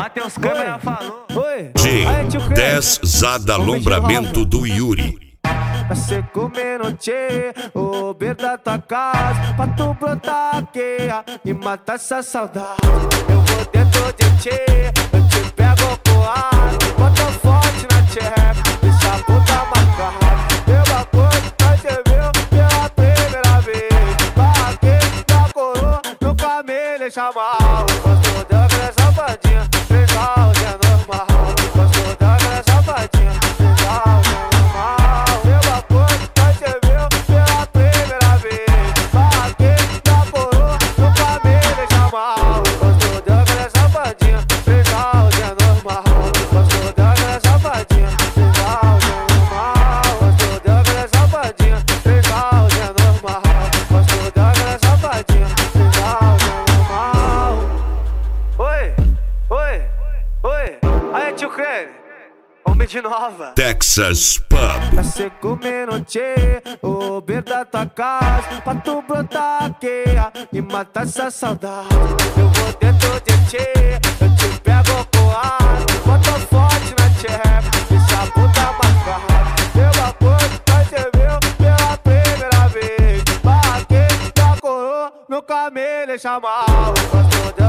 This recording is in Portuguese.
Matheus Câmera falou. Oi. De 10 Zada Alombramento do Yuri. Você comendo tchê, o beiro da tua casa, pra tu brotar aqui e matar essa saudade. Eu vou dentro de tchê, eu te pego com ar, bota forte na tcheca, deixa a bunda marcada. Meu bagulho vai ser meu pela primeira vez. Pra quem tá coroa, nunca me deixa mal. Gostou da velha safadinha, legal, é normal. Gostou da velha safadinha, legal, é normal. De nova Texas Pub. Pra cê comendo tchê, o beiro da tua casa, pra tu brotar aqui e matar essa saudade. Eu vou dentro de tchê, eu te pego com ar, bota forte na tcheca, deixa a bunda marcada. Meu bagulho vai ser meu pela primeira vez. Pra quem tá coroa, nunca me deixa mal. Gostou da